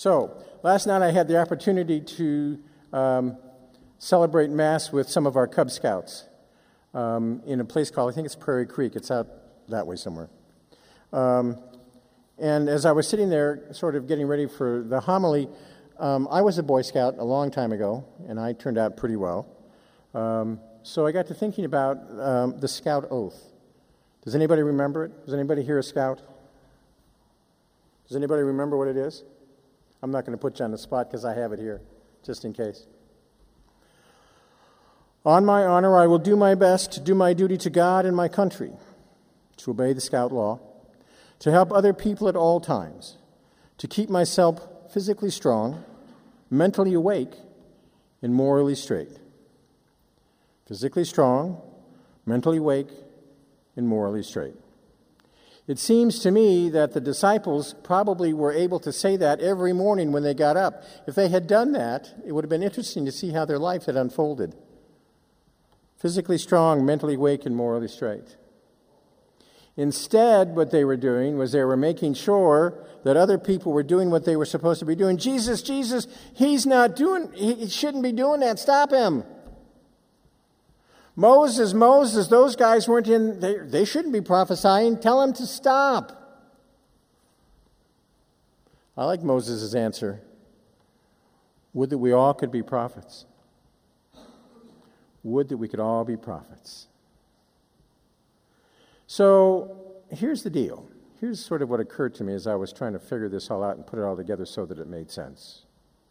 So, last night I had the opportunity to celebrate Mass with some of our Cub Scouts in a place called, I think it's Prairie Creek. It's out that way somewhere. And as I was sitting there sort of getting ready for the homily, I was a Boy Scout a long time ago, and I turned out pretty well. So I got to thinking about the Scout Oath. Does anybody remember it? Does anybody here a Scout? Does anybody remember what it is? I'm not going to put you on the spot because I have it here, just in case. On my honor, I will do my best to do my duty to God and my country, to obey the Scout law, to help other people at all times, to keep myself physically strong, mentally awake, and morally straight. Physically strong, mentally awake, and morally straight. It seems to me that the disciples probably were able to say that every morning when they got up. If they had done that, it would have been interesting to see how their life had unfolded. Physically strong, mentally awake, and morally straight. Instead, what they were doing was they were making sure that other people were doing what they were supposed to be doing. Jesus, he shouldn't be doing that. Stop him. Moses, those guys weren't they shouldn't be prophesying. Tell him to stop. I like Moses' answer. Would that we all could be prophets. Would that we could all be prophets. So, here's the deal. Here's sort of what occurred to me as I was trying to figure this all out and put it all together so that it made sense.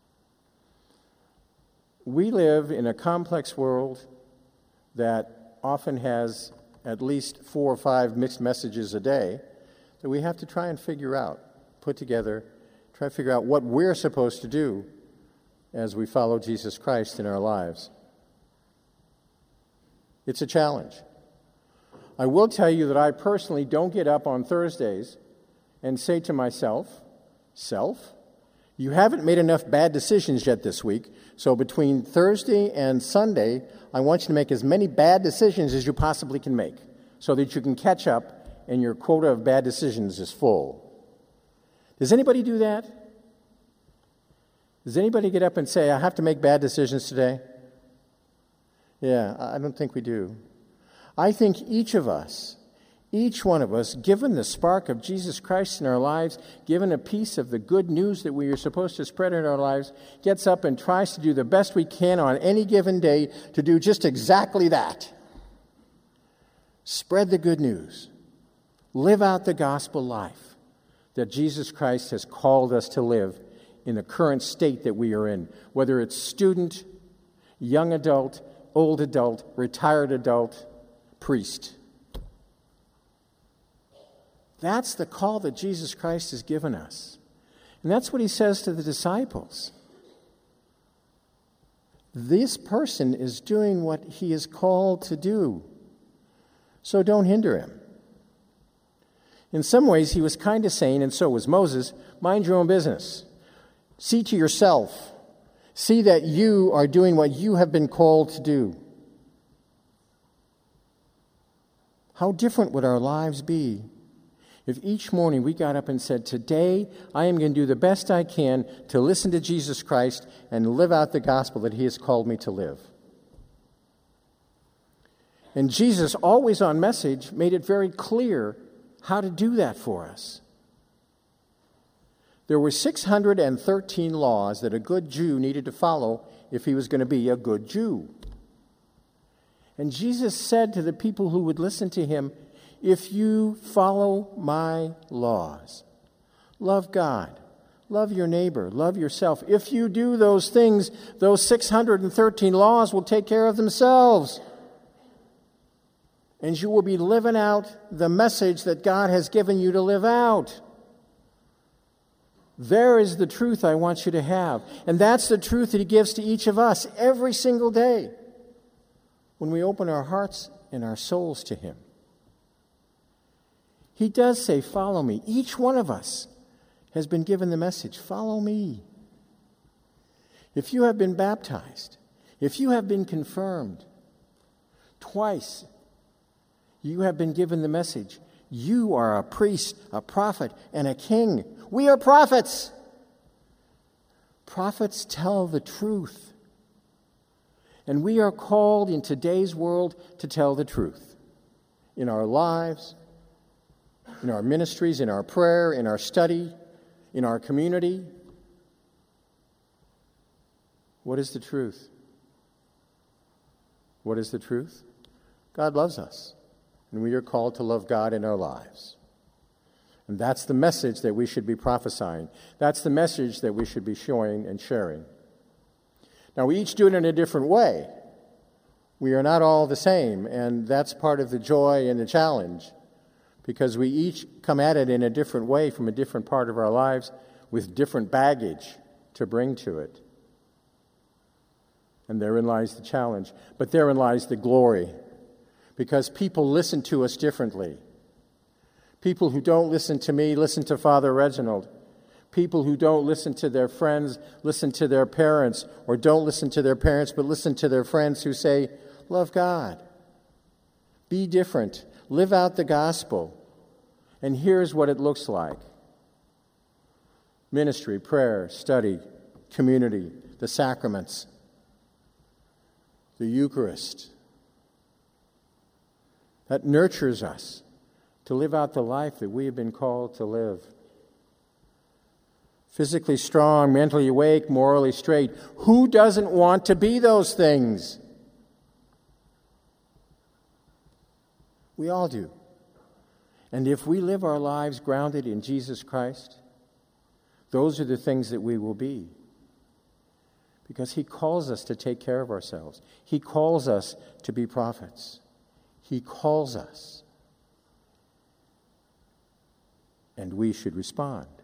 We live in a complex world that often has at least 4 or 5 mixed messages a day that we have to try and figure out, put together, try to figure out what we're supposed to do as we follow Jesus Christ in our lives. It's a challenge. I will tell you that I personally don't get up on Thursdays and say to myself, Self, you haven't made enough bad decisions yet this week, so between Thursday and Sunday, I want you to make as many bad decisions as you possibly can make so that you can catch up and your quota of bad decisions is full. Does anybody do that? Does anybody get up and say, I have to make bad decisions today? Yeah, I don't think we do. I think each one of us, given the spark of Jesus Christ in our lives, given a piece of the good news that we are supposed to spread in our lives, gets up and tries to do the best we can on any given day to do just exactly that. Spread the good news. Live out the gospel life that Jesus Christ has called us to live in the current state that we are in, whether it's student, young adult, old adult, retired adult, priest. That's the call that Jesus Christ has given us. And that's what he says to the disciples. This person is doing what he is called to do. So don't hinder him. In some ways, he was kind of saying, and so was Moses, mind your own business. See to yourself. See that you are doing what you have been called to do. How different would our lives be if each morning we got up and said, today I am going to do the best I can to listen to Jesus Christ and live out the gospel that he has called me to live. And Jesus, always on message, made it very clear how to do that for us. There were 613 laws that a good Jew needed to follow if he was going to be a good Jew. And Jesus said to the people who would listen to him, if you follow my laws, love God, love your neighbor, love yourself. If you do those things, those 613 laws will take care of themselves. And you will be living out the message that God has given you to live out. There is the truth I want you to have. And that's the truth that he gives to each of us every single day when we open our hearts and our souls to him. He does say, follow me. Each one of us has been given the message, follow me. If you have been baptized, if you have been confirmed twice, you have been given the message. You are a priest, a prophet, and a king. We are prophets. Prophets tell the truth. And we are called in today's world to tell the truth. In our lives, in our ministries, in our prayer, in our study, in our community. What is the truth? What is the truth? God loves us, and we are called to love God in our lives. And that's the message that we should be prophesying. That's the message that we should be showing and sharing. Now, we each do it in a different way. We are not all the same, and that's part of the joy and the challenge, because we each come at it in a different way from a different part of our lives with different baggage to bring to it. And therein lies the challenge. But therein lies the glory, because people listen to us differently. People who don't listen to me listen to Father Reginald. People who don't listen to their friends listen to their parents, or don't listen to their parents but listen to their friends who say, love God. Be different. Live out the gospel. And here's what it looks like. Ministry, prayer, study, community, the sacraments, the Eucharist. That nurtures us to live out the life that we have been called to live. Physically strong, mentally awake, morally straight. Who doesn't want to be those things? We all do. And if we live our lives grounded in Jesus Christ, those are the things that we will be. Because He calls us to take care of ourselves. He calls us to be prophets. He calls us. And we should respond.